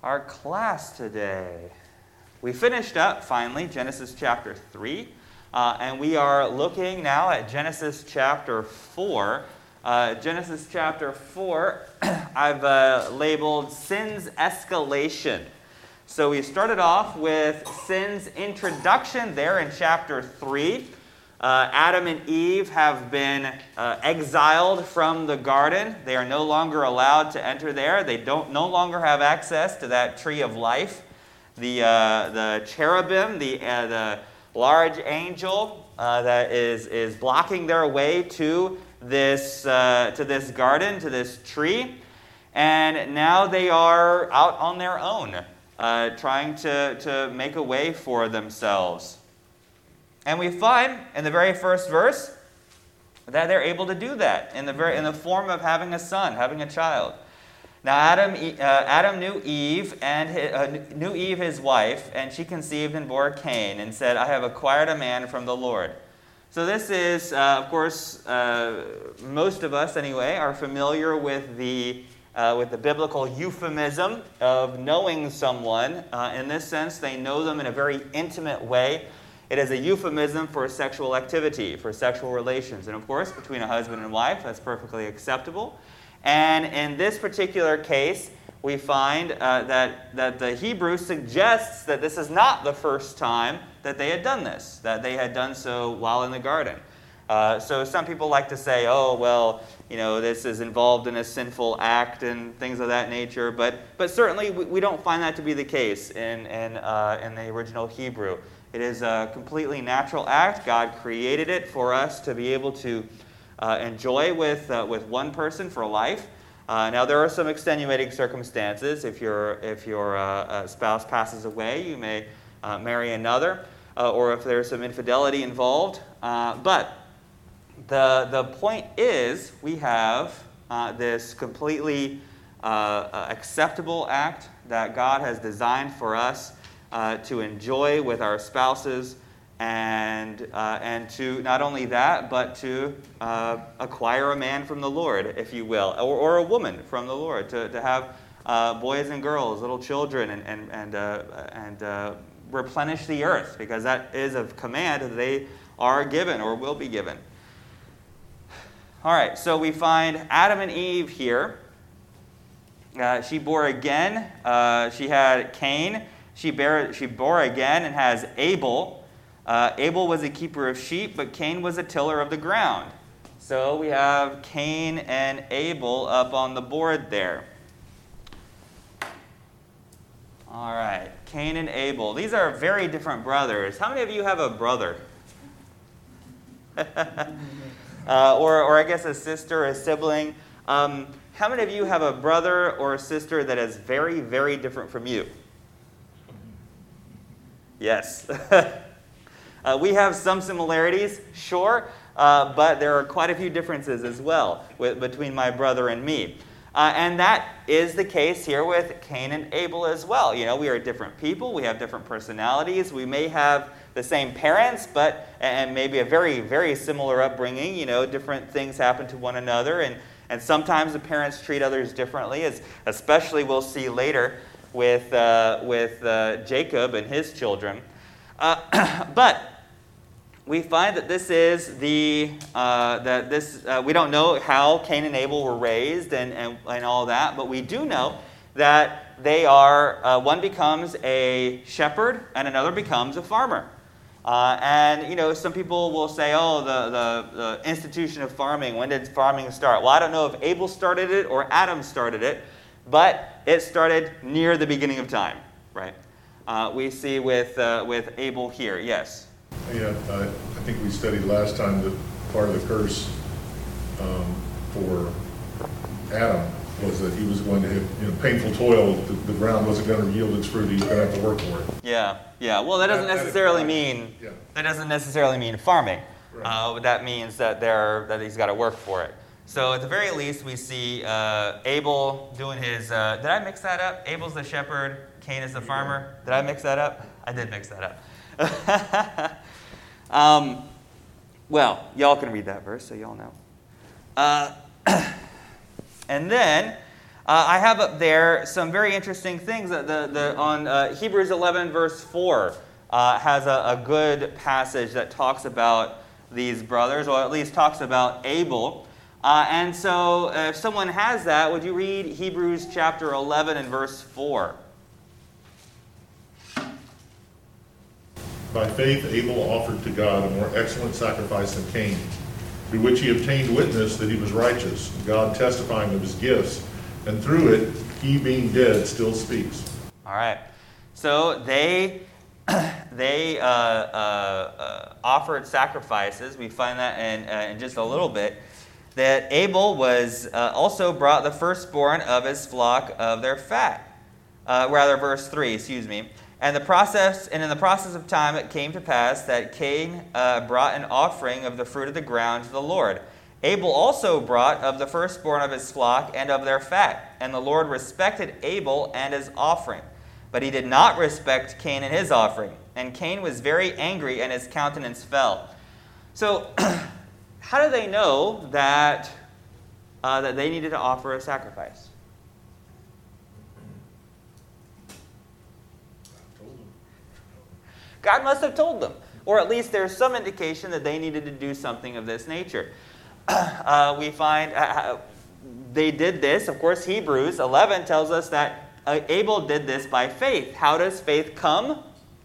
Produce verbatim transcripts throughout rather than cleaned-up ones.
our class today. We finished up, finally, Genesis chapter three, uh, and we are looking now at Genesis chapter four. Uh, Genesis chapter four, I've uh, labeled Sin's Escalation. So we started off with sin's introduction there in chapter three. Uh, Adam and Eve have been uh, exiled from the garden. They are no longer allowed to enter there. They don't no longer have access to that tree of life. The uh, the cherubim, the uh, the large angel uh, that is is blocking their way to this uh, to this garden, to this tree, and now they are out on their own, uh, trying to to make a way for themselves. And we find in the very first verse that they're able to do that in the very in the form of having a son, having a child. Now Adam uh, Adam knew Eve and his, uh, knew Eve his wife, and she conceived and bore Cain, and said, "I have acquired a man from the Lord." So this is, uh, of course, uh, most of us anyway are familiar with the uh, with the biblical euphemism of knowing someone. Uh, in this sense, they know them in a very intimate way. It is a euphemism for sexual activity, for sexual relations. And of course, between a husband and wife, that's perfectly acceptable. And in this particular case, we find uh, that, that the Hebrew suggests that this is not the first time that they had done this, that they had done so while in the garden. Uh, so some people like to say, oh, well, you know, this is involved in a sinful act and things of that nature. But but certainly we, we don't find that to be the case in, in, uh, in the original Hebrew. It is a completely natural act. God created it for us to be able to uh, enjoy with uh, with one person for life. Uh, now, there are some extenuating circumstances. If your if your uh, spouse passes away, you may uh, marry another, uh, or if there's some infidelity involved. Uh, but the the point is, we have uh, this completely uh, acceptable act that God has designed for us Uh, to enjoy with our spouses, and uh, and to not only that, but to uh, acquire a man from the Lord, if you will, or, or a woman from the Lord, to to have uh, boys and girls, little children, and and and uh, and uh, replenish the earth, because that is a command that they are given or will be given. All right, so we find Adam and Eve here. Uh, she bore again. Uh, she had Cain. She, bare, she bore again and has Abel. Uh, Abel was a keeper of sheep, but Cain was a tiller of the ground. So we have Cain and Abel up on the board there. All right, Cain and Abel. These are very different brothers. How many of you have a brother? uh, or, or I guess a sister, a sibling. Um, how many of you have a brother or a sister that is very, very different from you? Yes. uh, we have some similarities, sure, uh, but there are quite a few differences as well with, between my brother and me. Uh, and that is the case here with Cain and Abel as well. You know, we are different people. We have different personalities. We may have the same parents, but and maybe a very, very similar upbringing. You know, different things happen to one another, and, and sometimes the parents treat others differently, as especially we'll see later with uh, with uh, Jacob and his children. Uh, but we find that this is the, uh, that this, uh, we don't know how Cain and Abel were raised and, and, and all that, but we do know that they are, uh, one becomes a shepherd and another becomes a farmer. Uh, and, you know, some people will say, oh, the, the, the institution of farming, when did farming start? Well, I don't know if Abel started it or Adam started it, but it started near the beginning of time, right? Uh, we see with uh, with Abel here, yes? Yeah, I, I think we studied last time that part of the curse um, for Adam was that he was going to have, you know, painful toil. The, the ground wasn't going to yield its fruit. He was going to have to work for it. Yeah, yeah. Well, that doesn't that, necessarily that mean yeah. that doesn't necessarily mean farming. Right. Uh, that means that they're that he's got to work for it. So at the very least, we see uh, Abel doing his... Uh, did I mix that up? Abel's the shepherd, Cain is the farmer. Did I mix that up? I did mix that up. um, well, y'all can read that verse, so y'all know. Uh, and then Uh, I have up there some very interesting things. The, the, the, on uh, Hebrews eleven, verse four, uh, has a, a good passage that talks about these brothers, or at least talks about Abel. Uh, and so if someone has that, would you read Hebrews chapter eleven and verse four? By faith Abel offered to God a more excellent sacrifice than Cain, through which he obtained witness that he was righteous, God testifying of his gifts, and through it, he being dead still speaks. All right. So they they uh, uh, uh, offered sacrifices. We find that in, uh, in just a little bit. That Abel was uh, also brought the firstborn of his flock of their fat. Uh, rather, verse three, excuse me. And the process, and in the process of time, it came to pass that Cain uh, brought an offering of the fruit of the ground to the Lord. Abel also brought of the firstborn of his flock and of their fat. And the Lord respected Abel and his offering. But he did not respect Cain and his offering. And Cain was very angry, and his countenance fell. So, how do they know that, uh, that they needed to offer a sacrifice? God must have told them. Or at least there's some indication that they needed to do something of this nature. Uh, we find uh, they did this. Of course, Hebrews eleven tells us that uh, Abel did this by faith. How does faith come?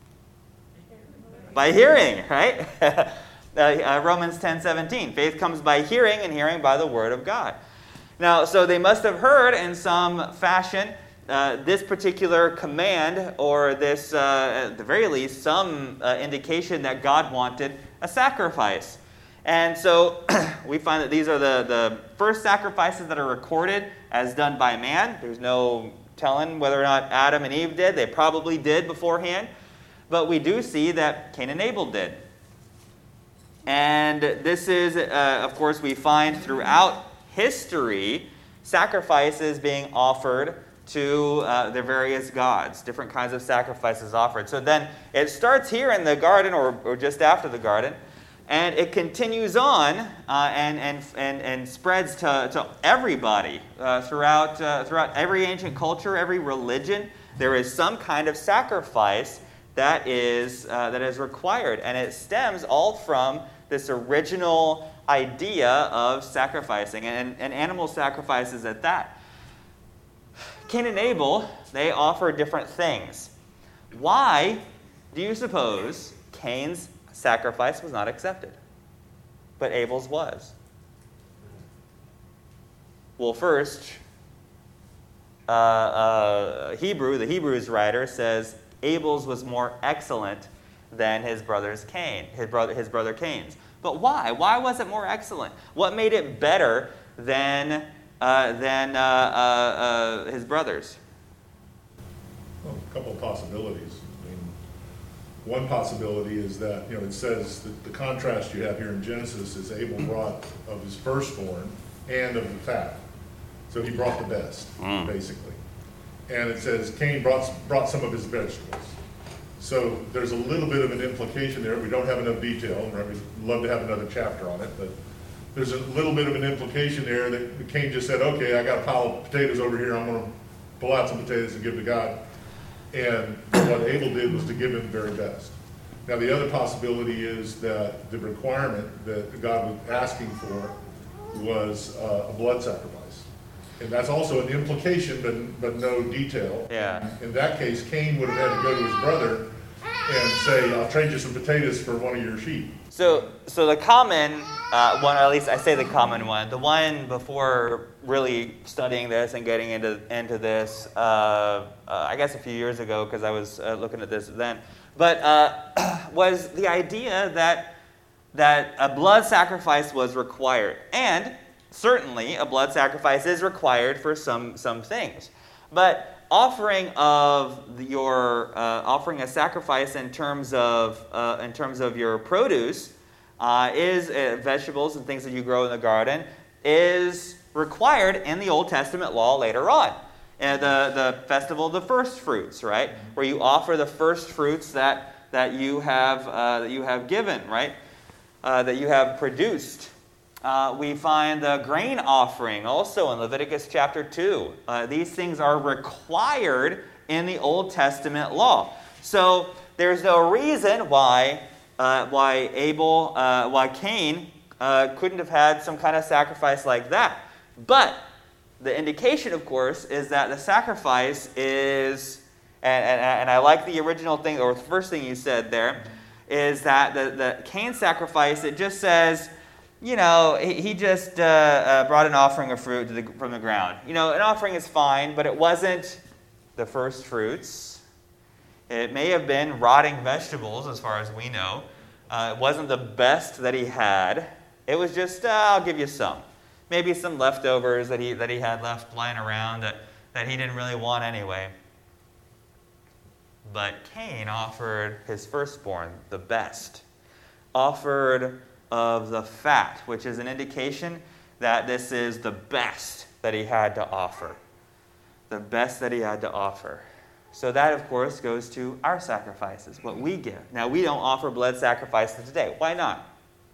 By hearing, right? uh, uh, Romans ten seventeen. Faith comes by hearing, and hearing by the word of God. Now, so they must have heard in some fashion uh, this particular command, or this, uh, at the very least, some uh, indication that God wanted a sacrifice. And so we find that these are the, the first sacrifices that are recorded as done by man. There's no telling whether or not Adam and Eve did. They probably did beforehand. But we do see that Cain and Abel did. And this is, uh, of course, we find throughout history sacrifices being offered to uh, the various gods, different kinds of sacrifices offered. So then it starts here in the garden, or, or just after the garden. And it continues on uh, and, and, and, and spreads to, to everybody uh, throughout, uh, throughout every ancient culture, every religion. There is some kind of sacrifice that is, uh, that is required. And it stems all from this original idea of sacrificing, and, and animal sacrifices at that. Cain and Abel, they offer different things. Why do you suppose Cain's sacrifice was not accepted, but Abel's was? Well, first, uh, uh, Hebrew, the Hebrews writer says Abel's was more excellent than his brother's Cain, his brother, his brother Cain's. But why? Why was it more excellent? What made it better than uh, than uh, uh, uh, his brother's? Well, a couple of possibilities. One possibility is that, you know, it says that the contrast you have here in Genesis is Abel brought of his firstborn and of the fat. So he brought the best, mm. basically. And it says Cain brought, brought some of his vegetables. So there's a little bit of an implication there. We don't have enough detail. Right? We'd love to have another chapter on it. But there's a little bit of an implication there that Cain just said, okay, I got a pile of potatoes over here. I'm going to pull out some potatoes and give to God. And what Abel did was to give him the very best. Now, the other possibility is that the requirement that God was asking for was uh, a blood sacrifice. And that's also an implication, but, but no detail. Yeah. In that case, Cain would have had to go to his brother and say, I'll trade you some potatoes for one of your sheep. So, so the common uh, one, or at least I say the common one, the one before really studying this and getting into into this, uh, uh, I guess a few years ago, because I was uh, looking at this then, but uh, was the idea that that a blood sacrifice was required, and certainly a blood sacrifice is required for some some things, but offering of your uh, offering a sacrifice in terms of uh, in terms of your produce uh, is uh, vegetables and things that you grow in the garden is required in the Old Testament law later on. And the the festival of the first fruits, right, where you offer the first fruits that that you have uh, that you have given, right, uh, that you have produced. Uh, we find the grain offering also in Leviticus chapter two. Uh, these things are required in the Old Testament law. So there's no reason why uh, why Abel, uh, why Cain uh, couldn't have had some kind of sacrifice like that. But the indication, of course, is that the sacrifice is, and, and, and I like the original thing, or the first thing you said there, is that the, the Cain sacrifice, it just says, you know, he, he just uh, uh, brought an offering of fruit to the, from the ground. You know, an offering is fine, but it wasn't the first fruits. It may have been rotting vegetables, as far as we know. Uh, it wasn't the best that he had. It was just, uh, I'll give you some. Maybe some leftovers that he that he had left lying around that, that he didn't really want anyway. But Cain offered his firstborn, the best. Offered of the fat, which is an indication that this is the best that he had to offer. The best that he had to offer. So that, of course, goes to our sacrifices, what we give. Now, we don't offer blood sacrifices today. Why not?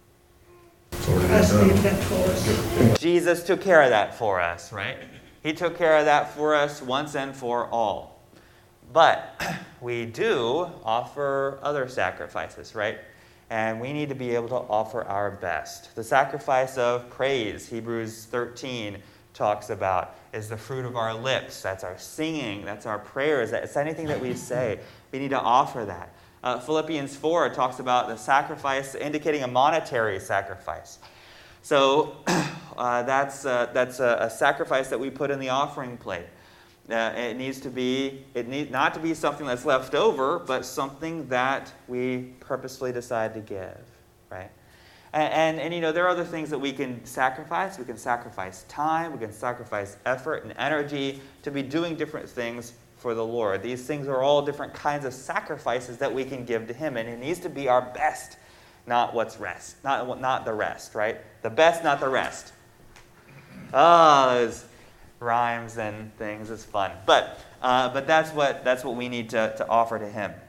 Jesus took care of that for us, right? He took care of that for us once and for all. But we do offer other sacrifices, right? And we need to be able to offer our best. The sacrifice of praise, Hebrews thirteen talks about, is the fruit of our lips. That's our singing. That's our prayers. It's anything that we say. We need to offer that. Uh, Philippians four talks about the sacrifice, indicating a monetary sacrifice. So uh, that's, uh, that's a, a sacrifice that we put in the offering plate. Uh, it needs to be, it need not to be something that's left over, but something that we purposefully decide to give, right? And, and, and, you know, there are other things that we can sacrifice. We can sacrifice time. We can sacrifice effort and energy to be doing different things for the Lord. These things are all different kinds of sacrifices that we can give to Him, and it needs to be our best, not what's rest, not, not the rest, right? The best, not the rest. Oh, those rhymes and things is fun, but uh, but that's what that's what we need to, to offer to Him.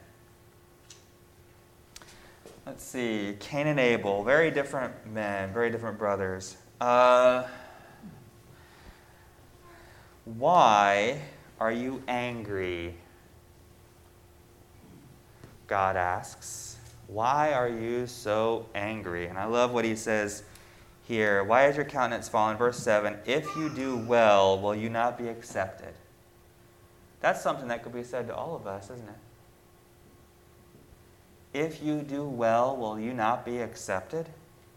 Let's see, Cain and Abel, very different men, very different brothers. Uh, why are you angry? God asks. Why are you so angry? And I love what he says here. Why is your countenance fallen? Verse seven, if you do well, will you not be accepted? That's something that could be said to all of us, isn't it? If you do well, will you not be accepted?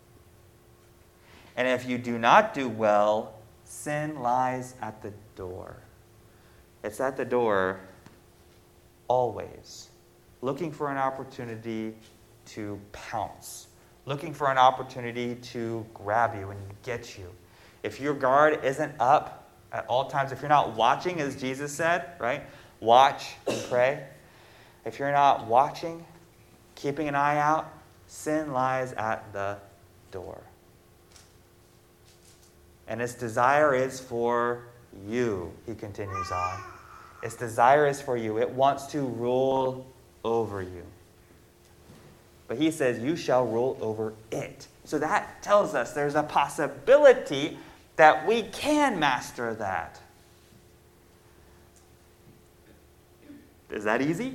And if you do not do well, sin lies at the door. It's at the door always, looking for an opportunity to pounce, looking for an opportunity to grab you and get you. If your guard isn't up at all times, if you're not watching, as Jesus said, right? Watch and pray. If you're not watching, keeping an eye out, sin lies at the door. And its desire is for you, he continues on. Its desire is for you. It wants to rule over you. But he says, you shall rule over it. So that tells us there's a possibility that we can master that. Is that easy?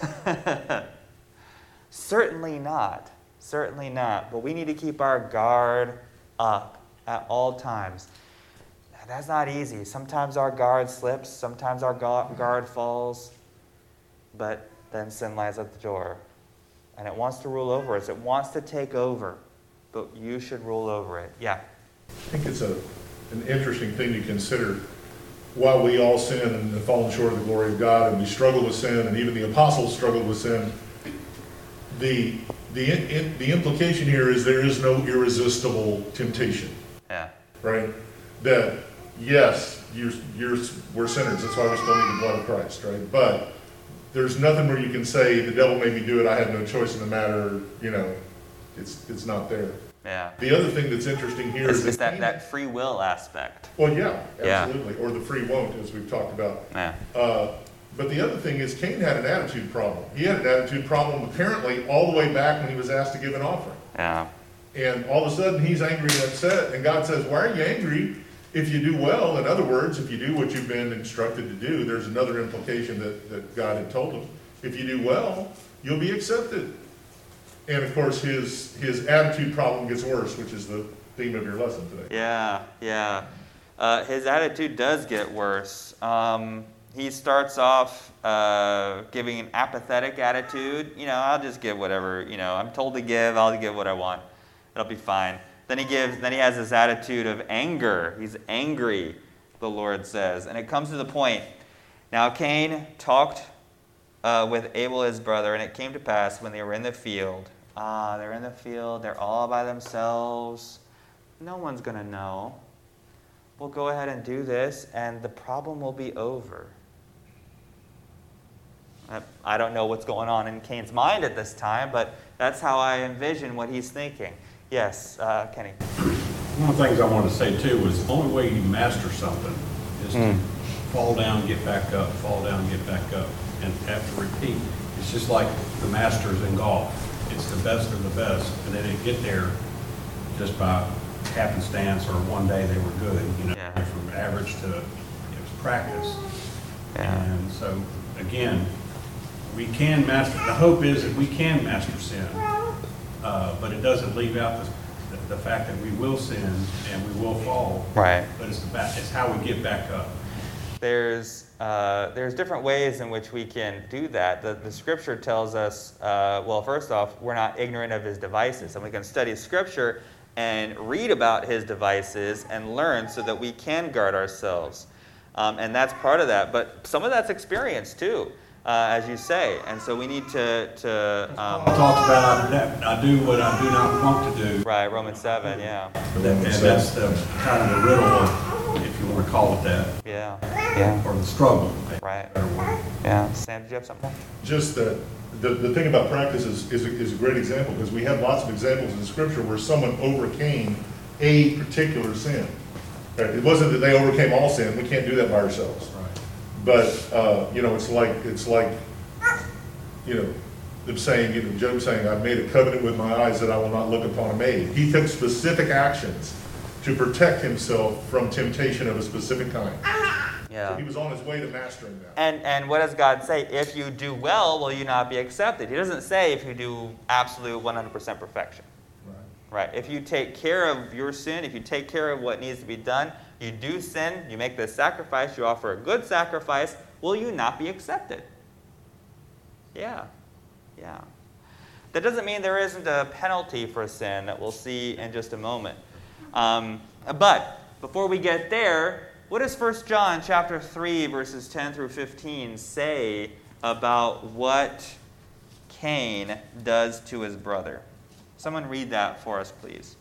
Certainly not. Certainly not. But we need to keep our guard up at all times. That's not easy. Sometimes our guard slips. Sometimes our guard falls. But then sin lies at the door. And it wants to rule over us. It wants to take over. But you should rule over it. Yeah. I think it's a, an interesting thing to consider. While we all sin and have fallen short of the glory of God, and we struggle with sin, and even the apostles struggled with sin, the the in, the implication here is there is no irresistible temptation. Yeah. Right? That yes, you're, you're we're sinners. That's why we still need the blood of Christ, right? But there's nothing where you can say the devil made me do it. I had no choice in the matter. You know, it's it's not there. Yeah. The other thing that's interesting here it's, is it's that, Cain, that free will aspect. well, yeah, absolutely, Yeah. or the free won't, as we've talked about. Yeah. Uh, but the other thing is Cain had an attitude problem. He had an attitude problem apparently all the way back when he was asked to give an offering. Yeah. And all of a sudden, he's angry and upset, and God says, why are you angry? If you do well, in other words, if you do what you've been instructed to do, there's another implication that, that God had told him. If you do well, you'll be accepted. And of course, his his attitude problem gets worse, which is the theme of your lesson today. Yeah, yeah. Uh, his attitude does get worse. Um, he starts off uh, giving an apathetic attitude. You know, I'll just give whatever, you know, I'm told to give, I'll give what I want. It'll be fine. Then he gives, then he has this attitude of anger. He's angry, the Lord says. And it comes to the point. Now Cain talked uh, with Abel his brother, and it came to pass when they were in the field. Ah, they're in the field, they're all by themselves. No one's going to know. We'll go ahead and do this, and the problem will be over. I don't know what's going on in Cain's mind at this time, but that's how I envision what he's thinking. Yes, uh, Kenny. One of the things I wanted to say too was the only way you master something is Mm. to fall down, get back up, fall down, get back up, and have to repeat. It's just like the masters in golf. It's the best of the best, and they didn't get there just by happenstance or one day they were good. You know, Yeah. from average to it was practice. Yeah. And so again, we can master. The hope is that we can master sin. Uh, but it doesn't leave out the, the, the fact that we will sin and we will fall. Right. But it's, the back, it's how we get back up. There's, uh, there's different ways in which we can do that. The, the Scripture tells us, uh, well, first off, we're not ignorant of his devices. And we can study Scripture and read about his devices and learn so that we can guard ourselves. Um, and that's part of that. But some of that's experience, too. Uh, as you say, and so we need to to um, Paul talks about I, I do what I do not want to do. right, Romans seven, yeah, And that's the kind of the riddle of, if you want to call it that, yeah, yeah, or the struggle. right, Better word. yeah. Sam, did you have something? Just that the, the thing about practice is, is, a, is a great example, because we have lots of examples in Scripture where someone overcame a particular sin. Right? It wasn't that they overcame all sin. We can't do that by ourselves. Right. But, uh, you know, it's like, it's like, you know, them saying, you know, Job saying, I've made a covenant with my eyes that I will not look upon a maid. He took specific actions to protect himself from temptation of a specific kind. So Yeah. he was on his way to mastering that. And and what does God say? If you do well, will you not be accepted? He doesn't say if you do absolute one hundred percent perfection. Right. Right. If you take care of your sin, if you take care of what needs to be done, you do sin, you make this sacrifice, you offer a good sacrifice, will you not be accepted? Yeah. Yeah. That doesn't mean there isn't a penalty for sin that we'll see in just a moment. Um, but before we get there, what does First John chapter three, verses ten through fifteen say about what Cain does to his brother? Someone read that for us, please.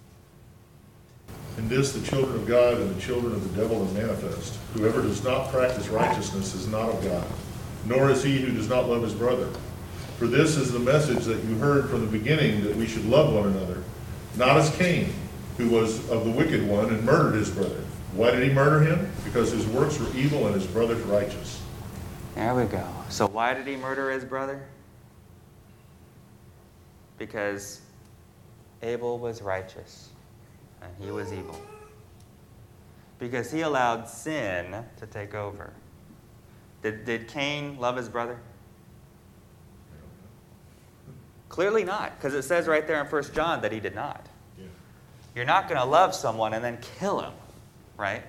In this the children of God and the children of the devil are manifest. Whoever does not practice righteousness is not of God, nor is he who does not love his brother. For this is the message that you heard from the beginning, that we should love one another, not as Cain, who was of the wicked one and murdered his brother. Why did he murder him? Because his works were evil and his brother's righteous. There we go. So why did he murder his brother? Because Abel was righteous and he was evil. Because he allowed sin to take over. Did, did Cain love his brother? Clearly not, because it says right there in First John that he did not. Yeah. You're not going to love someone and then kill him, right?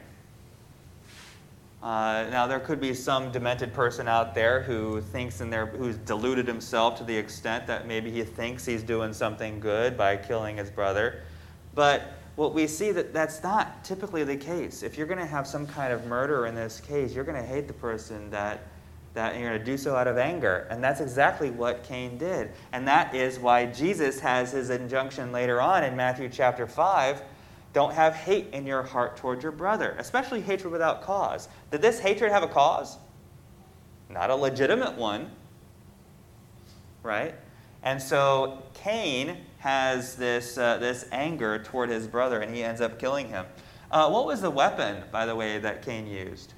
Uh, now, there could be some demented person out there who thinks in their, who's deluded himself to the extent that maybe he thinks he's doing something good by killing his brother. But what we see that that's not typically the case. If you're going to have some kind of murder in this case, you're going to hate the person that, that you're going to do so out of anger. And that's exactly what Cain did. And that is why Jesus has his injunction later on in Matthew chapter five. Don't have hate in your heart toward your brother, especially hatred without cause. Did this hatred have a cause? Not a legitimate one, right? And so Cain has this, uh, this anger toward his brother, and he ends up killing him. Uh, what was the weapon, by the way, that Cain used?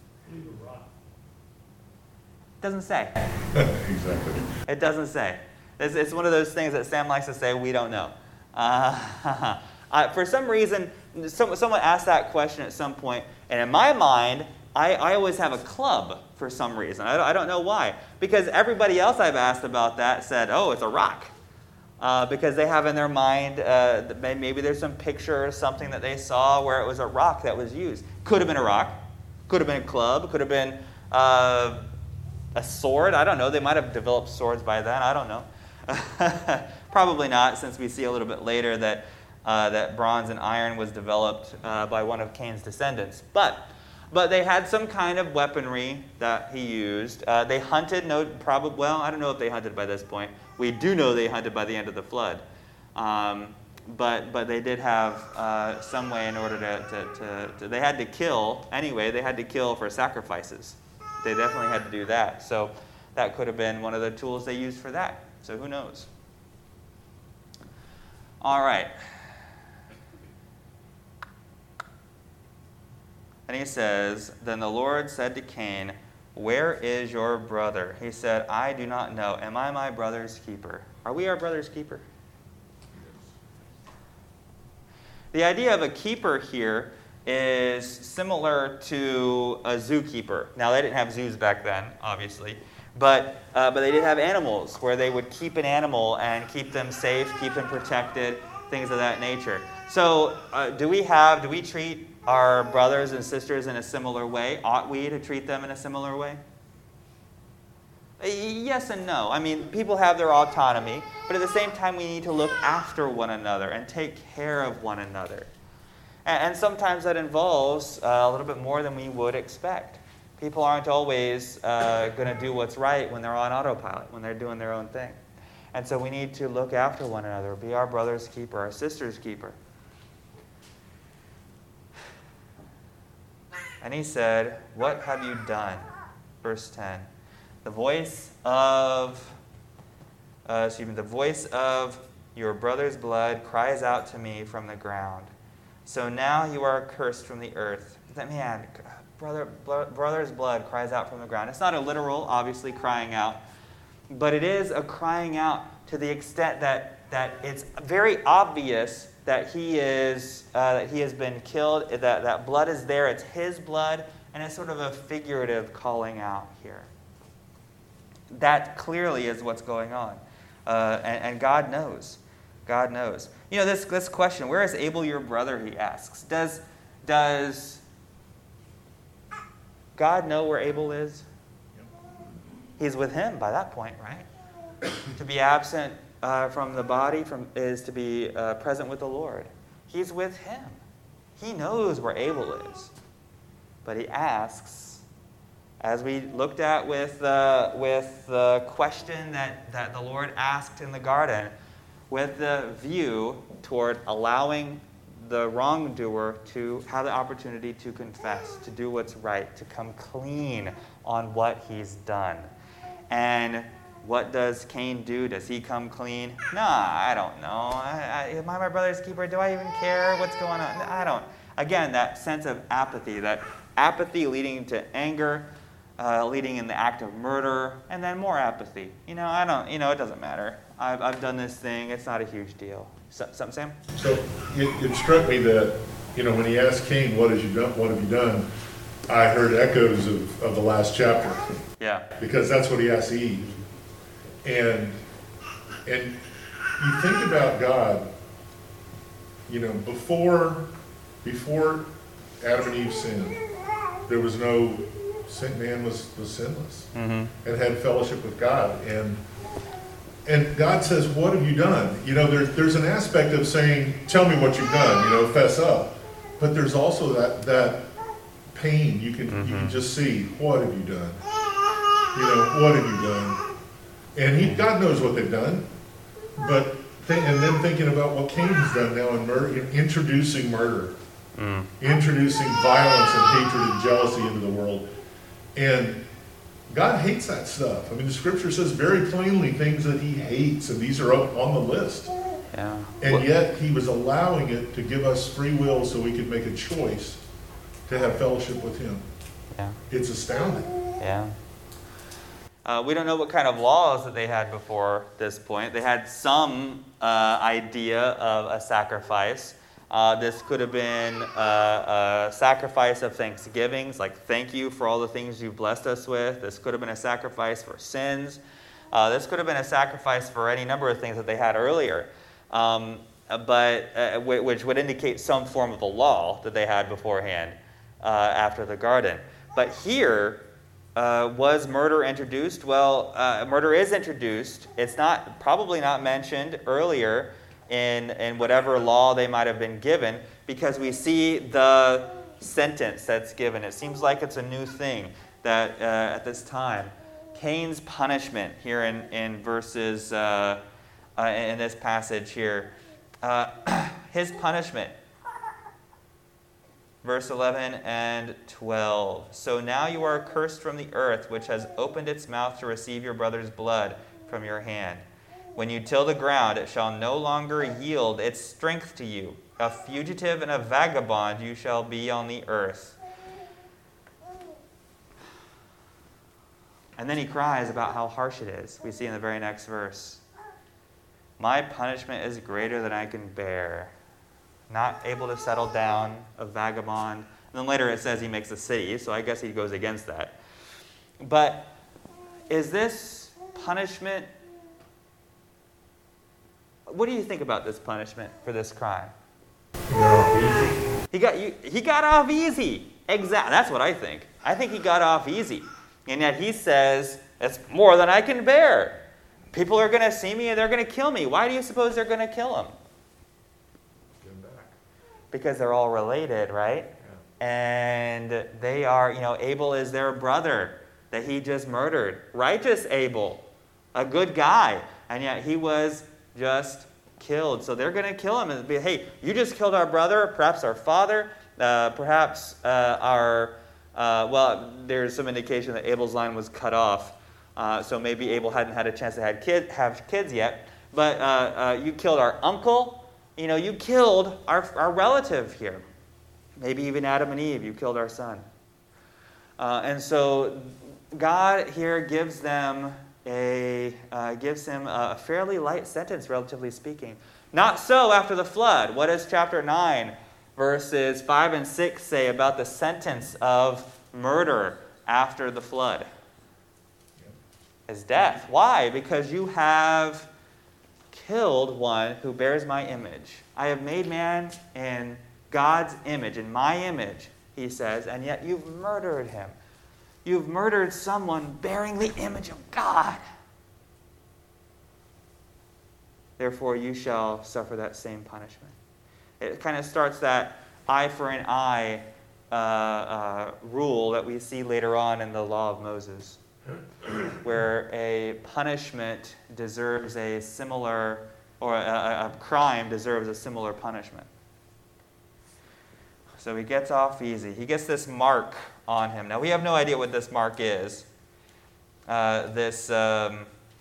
Doesn't say. Exactly. It doesn't say. It's, it's one of those things that Sam likes to say, we don't know. Uh, uh, for some reason, some, someone asked that question at some point, and in my mind, I, I always have a club for some reason. I, I don't know why. Because everybody else I've asked about that said, oh, it's a rock. Uh, because they have in their mind, uh, maybe there's some picture or something that they saw where it was a rock that was used. Could have been a rock. Could have been a club. Could have been uh, a sword. I don't know. They might have developed swords by then. I don't know. Probably not, since we see a little bit later that, uh, that bronze and iron was developed uh, by one of Cain's descendants. But... But they had some kind of weaponry that he used. Uh, they hunted, no, probably, well, I don't know if they hunted by this point. We do know they hunted by the end of the flood. Um, but but they did have uh, some way in order to, to, to, to, they had to kill, anyway, they had to kill for sacrifices. They definitely had to do that. So that could have been one of the tools they used for that. So who knows? All right. And he says, then the Lord said to Cain, where is your brother? He said, I do not know. Am I my brother's keeper? Are we our brother's keeper? The idea of a keeper here is similar to a zookeeper. Now, they didn't have zoos back then, obviously. But, uh, but they did have animals where they would keep an animal and keep them safe, keep them protected, things of that nature. So uh, do we have, do we treat our brothers and sisters in a similar way? Ought we to treat them in a similar way? Yes and no. I mean, people have their autonomy, but at the same time we need to look after one another and take care of one another. And, and sometimes that involves uh, a little bit more than we would expect. People aren't always uh, going to do what's right when they're on autopilot, when they're doing their own thing. And so we need to look after one another, be our brother's keeper, our sister's keeper. And he said, what have you done? Verse ten. The voice of, uh, excuse me, the voice of your brother's blood cries out to me from the ground. So now you are accursed from the earth. That man, brother, brother's blood cries out from the ground. It's not a literal, obviously, crying out, but it is a crying out to the extent that, that it's very obvious that he is uh, that he has been killed, that, that blood is there, it's his blood, and it's sort of a figurative calling out here. That clearly is what's going on. Uh, and, and God knows. God knows. You know, this, this question, where is Abel your brother, he asks. Does, does God know where Abel is? He's with him by that point, right? To be absent Uh, from the body from, is to be uh, present with the Lord. He's with him. He knows where Abel is. But he asks, as we looked at with, uh, with the question that, that the Lord asked in the garden, with the view toward allowing the wrongdoer to have the opportunity to confess, to do what's right, to come clean on what he's done. And what does Cain do? Does he come clean? Nah, I don't know. I, I, am I my brother's keeper? Do I even care what's going on? I don't. Again, that sense of apathy, that apathy leading to anger, uh, leading in the act of murder, and then more apathy. You know, I don't, you know, it doesn't matter. I've, I've done this thing. It's not a huge deal. So, something, Sam? So it, it struck me that, you know, when he asked Cain, what, has you done, what have you done? I heard echoes of, of the last chapter. Yeah. Because that's what he asked Eve. And and you think about God, you know, before before Adam and Eve sinned, there was no sin, man was, was sinless mm-hmm. and had fellowship with God. And and God says, what have you done? You know, there's there's an aspect of saying, tell me what you've done, you know, fess up. But there's also that that pain you can mm-hmm. you can just see, what have you done? You know, what have you done? And he, God knows what they've done, but th- and then thinking about what Cain's done now in murder, in introducing murder, mm. introducing violence and hatred and jealousy into the world, and God hates that stuff. I mean, the Scripture says very plainly things that He hates, and these are up on the list. Yeah. And what? Yet He was allowing it to give us free will so we could make a choice to have fellowship with Him. Yeah. It's astounding. Yeah. Uh, we don't know what kind of laws that they had before this point. They had some uh, idea of a sacrifice. Uh, this could have been a, a sacrifice of thanksgivings, like thank you for all the things you've blessed us with. This could have been a sacrifice for sins. Uh, this could have been a sacrifice for any number of things that they had earlier, um, but uh, which would indicate some form of the law that they had beforehand uh, after the garden. But here, uh, was murder introduced? Well, uh, murder is introduced. It's not probably not mentioned earlier in, in whatever law they might have been given, because we see the sentence that's given. It seems like it's a new thing that uh, at this time. Cain's punishment here in, in verses, uh, uh, in this passage here. Uh, his punishment. Verse eleven and twelve. So now you are cursed from the earth, which has opened its mouth to receive your brother's blood from your hand. When you till the ground, it shall no longer yield its strength to you. A fugitive and a vagabond you shall be on the earth. And then he cries about how harsh it is. We see in the very next verse. My punishment is greater than I can bear. Not able to settle down, a vagabond. And then later it says he makes a city, so I guess he goes against that. But is this punishment... What do you think about this punishment for this crime? No. He got you, he got off easy. Exactly. That's what I think. I think he got off easy. And yet he says, it's more than I can bear. People are going to see me and they're going to kill me. Why do you suppose they're going to kill him? Get him back. Because they're all related, right? Yeah. And they are, you know, Abel is their brother that he just murdered. Righteous Abel, a good guy. And yet he was just killed. So they're going to kill him and be, hey, you just killed our brother, perhaps our father, uh, perhaps uh, our, uh, well, there's some indication that Abel's line was cut off. Uh, so maybe Abel hadn't had a chance to have, kid, have kids yet. But uh, uh, you killed our uncle. You know, you killed our, our relative here. Maybe even Adam and Eve, you killed our son. Uh, and so God here gives them a uh, gives him a fairly light sentence, relatively speaking. Not so after the flood. What does chapter nine, verses five and six say about the sentence of murder after the flood? Is death. Why? Because you have killed one who bears my image. I have made man in God's image, in my image, he says, and yet you've murdered him. You've murdered someone bearing the image of God. Therefore, you shall suffer that same punishment. It kind of starts that eye for an eye uh, uh, rule that we see later on in the law of Moses, where a punishment deserves a similar, or a, a crime deserves a similar punishment. So he gets off easy. He gets this mark on him. Now, we have no idea what this mark is. Uh, this um,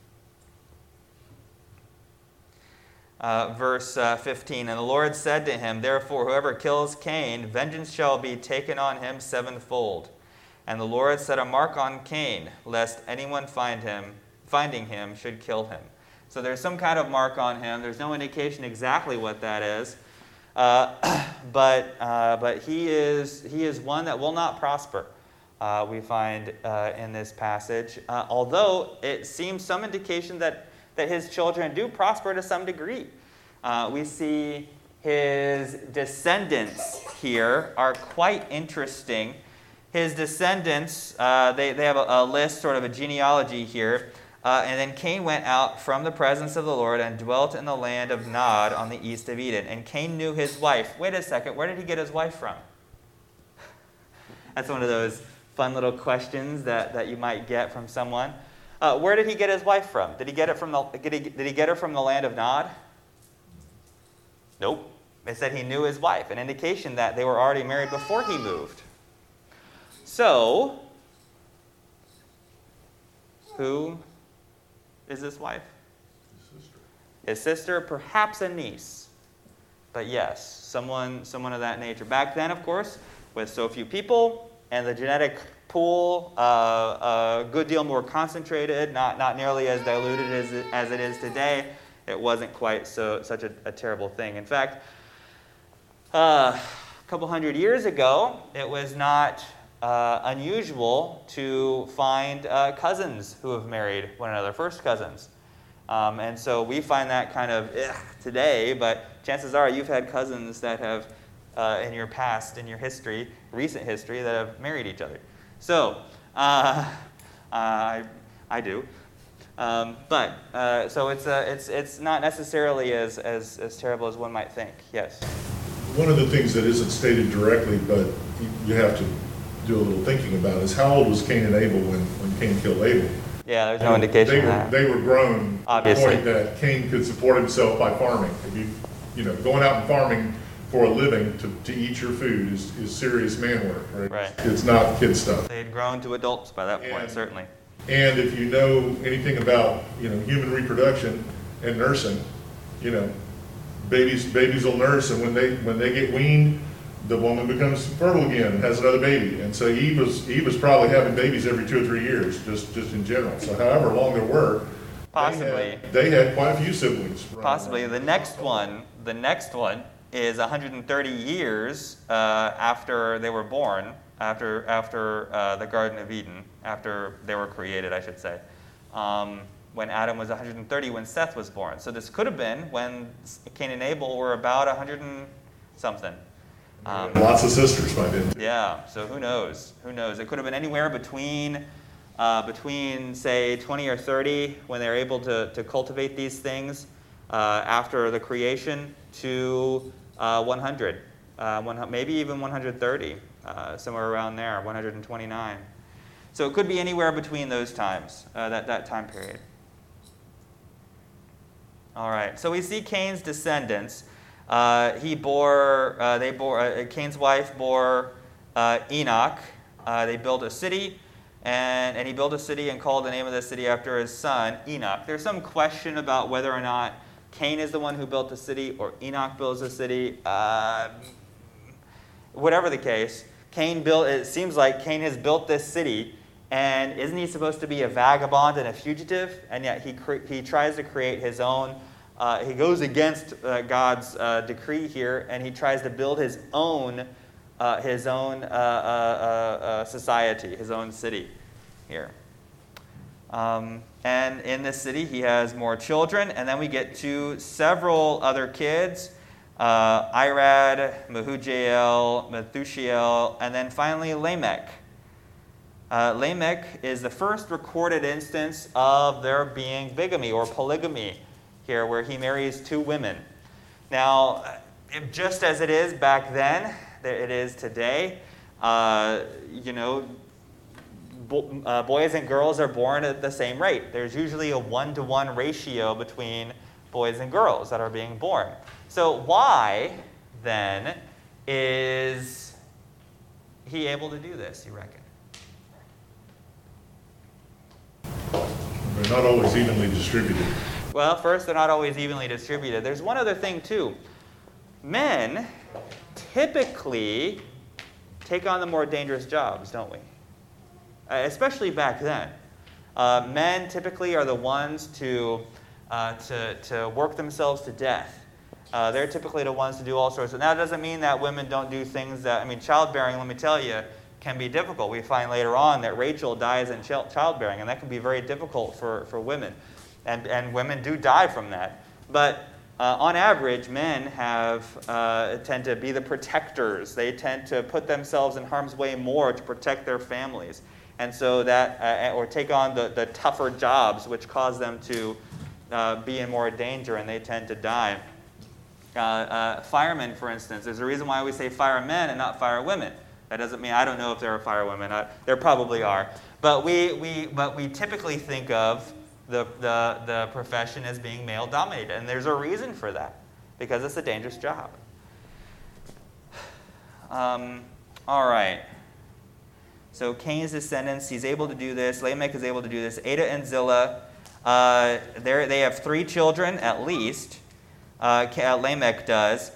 uh, verse uh, fifteen, and the Lord said to him, therefore, whoever kills Cain, vengeance shall be taken on him sevenfold. And the Lord set a mark on Cain, lest anyone find him, finding him should kill him. So there's some kind of mark on him. There's no indication exactly what that is. Uh, but uh, but he is he is one that will not prosper. Uh, we find uh, in this passage, uh, although it seems some indication that that his children do prosper to some degree. Uh, we see his descendants here are quite interesting. His descendants, uh, they they have a, a list, sort of a genealogy here. Uh, and then Cain went out from the presence of the Lord and dwelt in the land of Nod on the east of Eden. And Cain knew his wife. Wait a second, where did he get his wife from? That's one of those fun little questions that, that you might get from someone. Uh, where did he get his wife from? Did he get it from the? Did he, did he get her from the land of Nod? Nope. It said he knew his wife, an indication that they were already married before he moved. So, who is his wife? His sister. His sister, perhaps a niece. But yes, someone someone of that nature. Back then, of course, with so few people and the genetic pool, uh, a good deal more concentrated, not, not nearly as diluted as it, as it is today. It wasn't quite so such a, a terrible thing. In fact, uh, a couple hundred years ago, it was not uh, unusual to find uh, cousins who have married one another, first cousins. Um, and so we find that kind of ugh, today, but chances are you've had cousins that have, uh, in your past, in your history, recent history, that have married each other. So, uh, I, I do. Um, but, uh, so it's, uh, it's, it's not necessarily as, as, as terrible as one might think. Yes? One of the things that isn't stated directly, but you have to do a little thinking about is how old was Cain and Abel when, when Cain killed Abel? Yeah, there's no indication they of were, that. They were grown Obviously. to the point that Cain could support himself by farming. If you, you know, going out and farming for a living to, to eat your food is, is serious man work, right? Right. It's not kid stuff. They had grown to adults by that point, And- certainly. And if you know anything about, you know, human reproduction and nursing, you know, babies babies will nurse, and when they when they get weaned, the woman becomes fertile again and has another baby. And so Eve was Eve was probably having babies every two or three years, just just in general. So however long there were, Possibly. they had, they had quite a few siblings. running Possibly. around. The next one, the next one is one hundred thirty years uh, after they were born, after after uh, the Garden of Eden, after they were created, I should say. Um, when Adam was one hundred thirty, when Seth was born. So this could have been when Cain and Abel were about one hundred and something. Um, Lots of sisters by then. Yeah, so who knows? Who knows? It could have been anywhere between, uh, between say, twenty or thirty, when they're able to, to cultivate these things uh, after the creation, to uh, one hundred, uh, one, maybe even one hundred thirty, uh, somewhere around there, one hundred twenty-nine. So it could be anywhere between those times, uh, that, that time period. All right, so we see Cain's descendants. Uh, he bore, uh, they bore, uh, Cain's wife bore uh, Enoch. Uh, they built a city, and, and he built a city and called the name of the city after his son, Enoch. There's some question about whether or not Cain is the one who built the city or Enoch builds the city. Uh, whatever the case, Cain built, it seems like Cain has built this city, and isn't he supposed to be a vagabond and a fugitive? And yet he, cre- he tries to create his own. Uh, he goes against uh, God's uh, decree here, and he tries to build his own, uh, his own uh, uh, uh, society, his own city here. Um, and in this city, he has more children, and then we get to several other kids: uh, Irad, Mehujael, Methushael, and then finally Lamech. Uh, Lamech is the first recorded instance of there being bigamy or polygamy here, where he marries two women. Now, if, just as it is back then, it is today. Uh, you know, bo- uh, boys and girls are born at the same rate. There's usually a one-to-one ratio between boys and girls that are being born. So why, then, is he able to do this, you reckon? They're not always evenly distributed. Well, first, they're not always evenly distributed. There's one other thing, too. Men typically take on the more dangerous jobs, don't we? Uh, especially back then. Uh, men typically are the ones to, uh, to, to work themselves to death. Uh, they're typically the ones to do all sorts of... Now, that doesn't mean that women don't do things that... I mean, childbearing, let me tell you, can be difficult. We find later on that Rachel dies in ch- childbearing, and that can be very difficult for, for women. And, and women do die from that. But uh, on average, men have uh, tend to be the protectors. They tend to put themselves in harm's way more to protect their families. And so that, uh, or take on the, the tougher jobs, which cause them to uh, be in more danger, and they tend to die. Uh, uh, firemen, for instance, there's a reason why we say firemen and not firewomen. That doesn't mean, I don't know if there are firewomen. I, there probably are. But we, we, but we typically think of The, the, the profession as being male-dominated. And there's a reason for that, because it's a dangerous job. Um, all right. So Cain's descendants, he's able to do this. Lamech is able to do this. Ada and Zillah, uh, they have three children at least. Uh, Lamech does.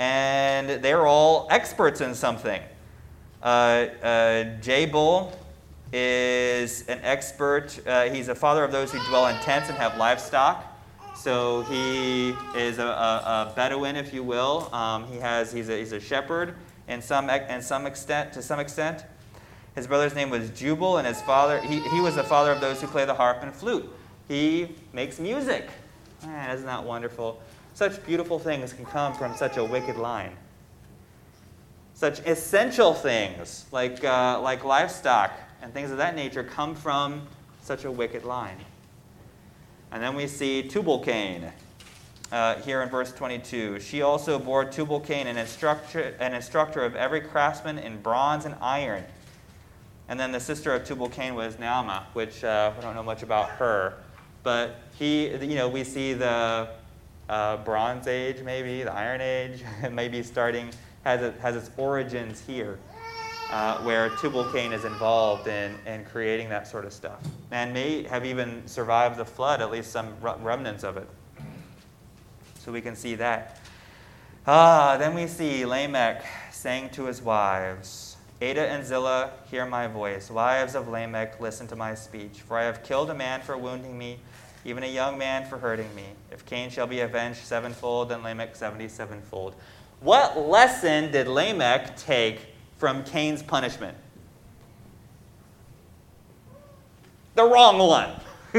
And they're all experts in something. Uh, uh, Jabal is an expert. Uh, he's a father of those who dwell in tents and have livestock. So he is a, a, a Bedouin, if you will. Um, he has he's a, he's a shepherd in some in some extent to some extent. His brother's name was Jubal, and his father he, he was the father of those who play the harp and flute. He makes music. Man, isn't that wonderful? Such beautiful things can come from such a wicked line. Such essential things like uh, like livestock and things of that nature come from such a wicked line. And then we see Tubal-Cain uh, here in verse twenty-two. She also bore Tubal-Cain, an instructor, an instructor of every craftsman in bronze and iron. And then the sister of Tubal-Cain was Naamah, which uh, we don't know much about her. But he, you know, we see the uh, Bronze Age, maybe the Iron Age, maybe starting has it has its origins here. Uh, where Tubal-Cain is involved in, in creating that sort of stuff. And may have even survived the flood, at least some remnants of it. So we can see that. Ah, then we see Lamech saying to his wives, Ada and Zillah, hear my voice. Wives of Lamech, listen to my speech. For I have killed a man for wounding me, even a young man for hurting me. If Cain shall be avenged sevenfold, then Lamech seventy-sevenfold. What lesson did Lamech take from Cain's punishment? The wrong one.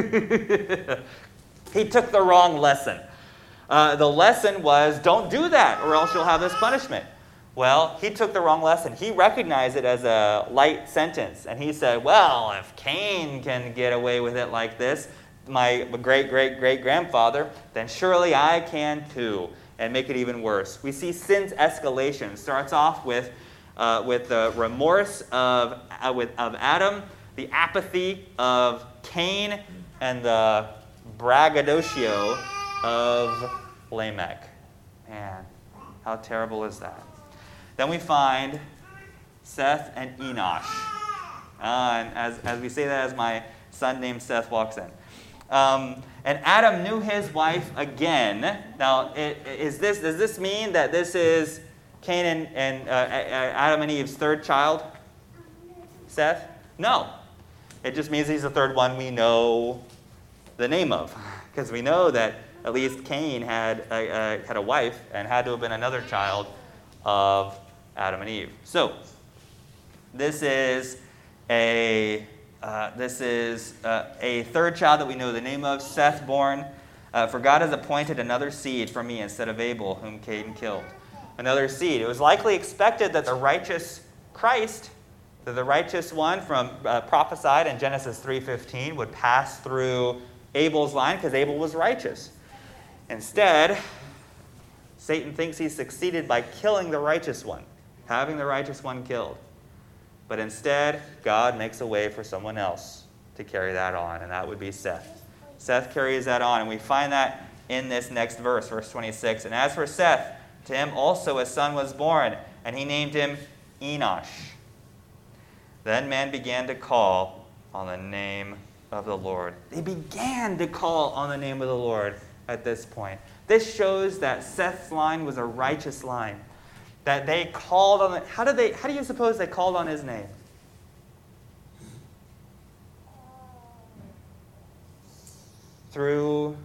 He took the wrong lesson. Uh, the lesson was, don't do that or else you'll have this punishment. Well, he took the wrong lesson. He recognized it as a light sentence. And he said, well, if Cain can get away with it like this, my great-great-great-grandfather, then surely I can too, and make it even worse. We see sin's escalation. It starts off with Uh, with the remorse of, uh, with, of Adam, the apathy of Cain, and the braggadocio of Lamech. Man, how terrible is that? Then we find Seth and Enosh. Uh, and as, as we say that, as my son named Seth walks in. Um, and Adam knew his wife again. Now, it, is this, does this mean that this is Cain and, and uh, Adam and Eve's third child, Seth? No. It just means he's the third one we know the name of. Because we know that at least Cain had a, uh, had a wife and had to have been another child of Adam and Eve. So, this is a, uh, this is, uh, a third child that we know the name of, Seth born. Uh, For God has appointed another seed for me instead of Abel, whom Cain killed. Another seed. It was likely expected that the righteous Christ, that the righteous one from uh, prophesied in Genesis three fifteen would pass through Abel's line because Abel was righteous. Instead, Satan thinks he succeeded by killing the righteous one, having the righteous one killed. But instead, God makes a way for someone else to carry that on, and that would be Seth. Seth carries that on, and we find that in this next verse, verse twenty-six. And as for Seth, to him also a son was born, and he named him Enosh. Then man began to call on the name of the Lord. They began to call on the name of the Lord at this point. This shows that Seth's line was a righteous line. That they called on the, how did they how do you suppose they called on his name? Through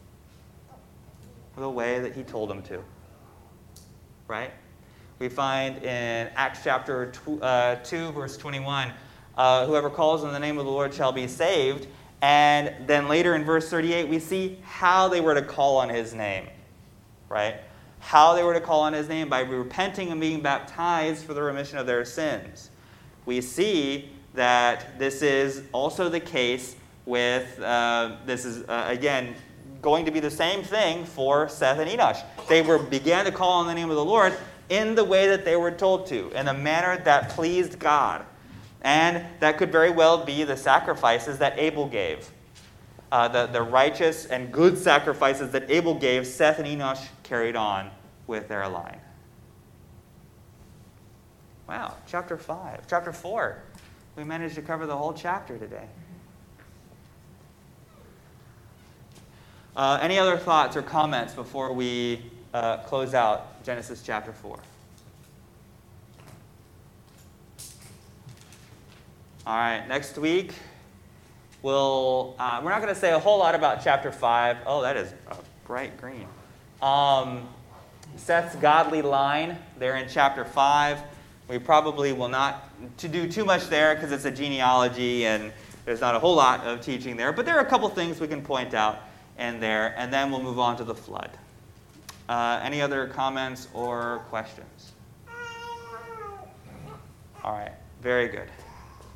the way that he told them to. Right? We find in Acts chapter two, uh, two verse twenty-one, uh, whoever calls on the name of the Lord shall be saved. And then later in verse thirty-eight, we see how they were to call on his name. Right? How they were to call on his name by repenting and being baptized for the remission of their sins. We see that this is also the case with, uh, this is, uh, again, going to be the same thing for Seth and Enosh. They were began to call on the name of the Lord in the way that they were told to, in a manner that pleased God. And that could very well be the sacrifices that Abel gave. Uh, the, the righteous and good sacrifices that Abel gave, Seth and Enosh carried on with their line. Wow, chapter five. Chapter four. We managed to cover the whole chapter today. Uh, any other thoughts or comments before we uh, close out Genesis chapter four? All right, next week, we'll, uh, we're not going to say a whole lot about chapter five. Oh, that is a bright green. Um, Seth's godly line there in chapter five. We probably will not to do too much there because it's a genealogy and there's not a whole lot of teaching there. But there are a couple things we can point out in there, and then we'll move on to the flood. Uh, any other comments or questions? All right, very good.